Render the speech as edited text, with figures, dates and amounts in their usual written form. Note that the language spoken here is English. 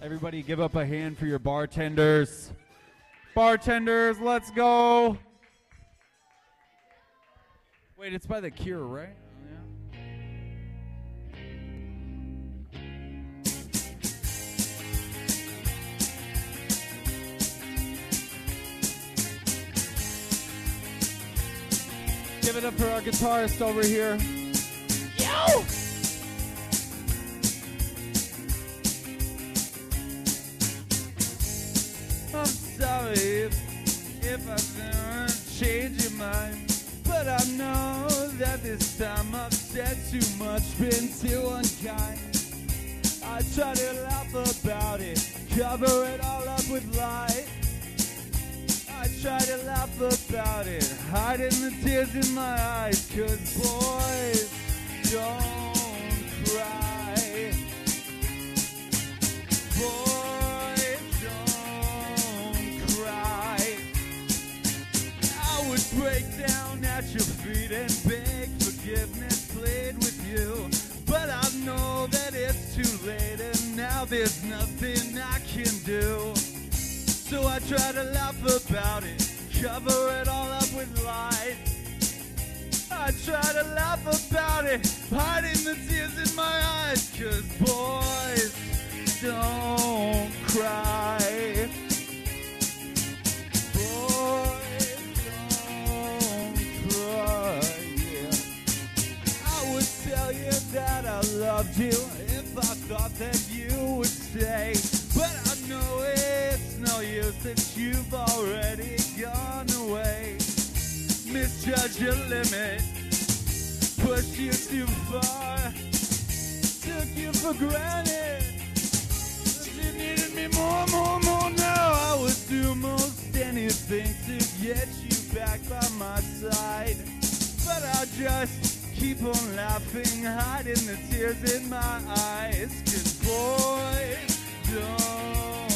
Everybody give up a hand for your bartenders. Bartenders, let's go. Wait, it's by The Cure, right? Oh, yeah. Give it up for our guitarist over here. Yo! I'm sorry if I didn't change your mind, but I know that this time I've said too much, been too unkind. I try to laugh about it, cover it all up with light. I try to laugh about it, hiding the tears in my eyes, 'cause boys don't cry. Boys don't cry. I would break down at your feet and beg forgiveness, plead with you, but I know that it's too late and now there's nothing I can do. So I try to laugh about it, cover it all up with light. I try to laugh about it, hiding the tears in my eyes, 'cause boys don't cry. Boys don't cry, yeah. I would tell you that I loved you if I thought that you would stay, but I know it's no use that you've already gone away. Misjudge your limit, pushed you too far, took you for granted. You needed me more now. I would do most anything to get you back by my side, but I just keep on laughing, hiding the tears in my eyes, 'cause boys don't